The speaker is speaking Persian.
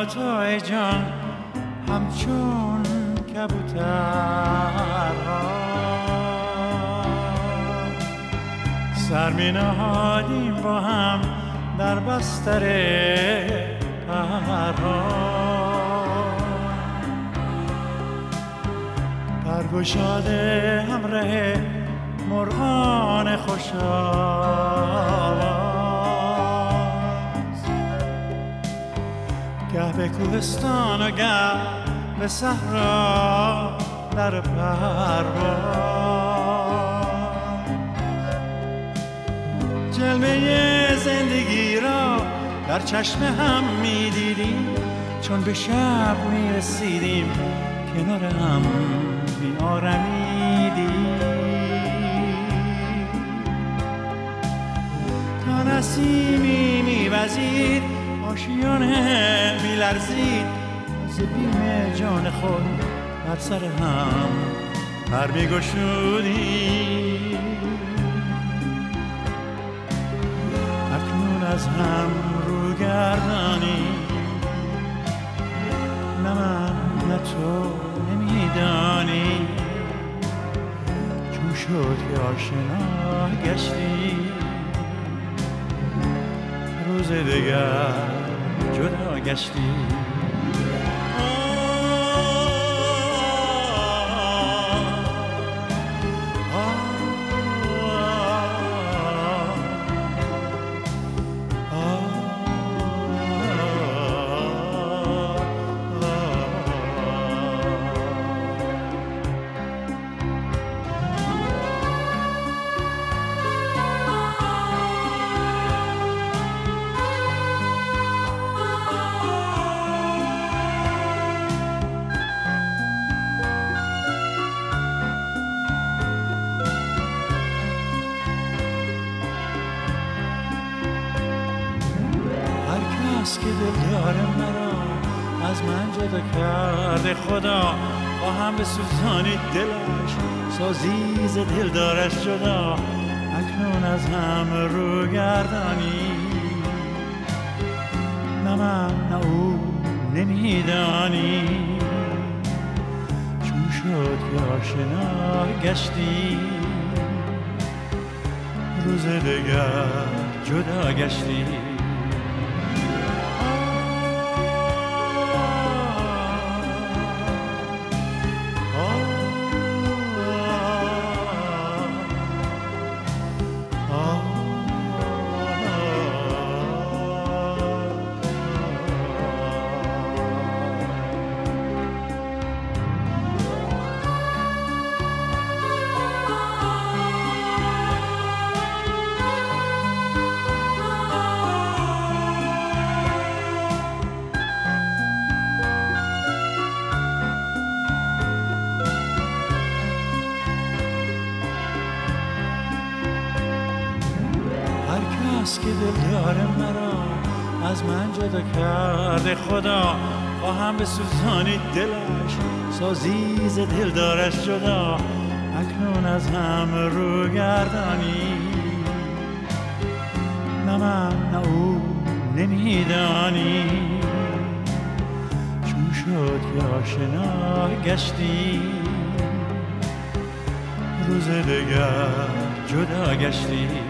تو ای جان همچون کبوترها سر می نهادیم با هم در بستر پرها پرگشاده همراه مرغان خوش‌آواز گه به کوهستان و گه به صحرا در پرواز جلوه زندگی را در چشم هم می دیدیم چون به شب می رسیدیم کنار هم می آرمیدیم تا نسیمی می وزید آشیانه می لرزید از بیم جان خود بر سر هم پر می گشودیم اکنون از هم رو گردانی نه من نه تو نمیدانی چون شد که آشنا گشتی روز دیگر جدا گشتی که دلدار مرا از من جدا کرده خدا با هم به سوزانی دلش سازی ز دلدارش جدا اکنون از هم رو گردانی نه من نه او نمیدانی چون شد که آشنا گشتی روز دیگر جدا گشتی که دلدار مرا از من جدا کرده خدا با هم به سوزانی دلش سازی ز دلدارش جدا اکنون از هم رو گردانی نه من نه او نمیدانی چون شد که آشنا گشتی روز دیگر جدا گشتی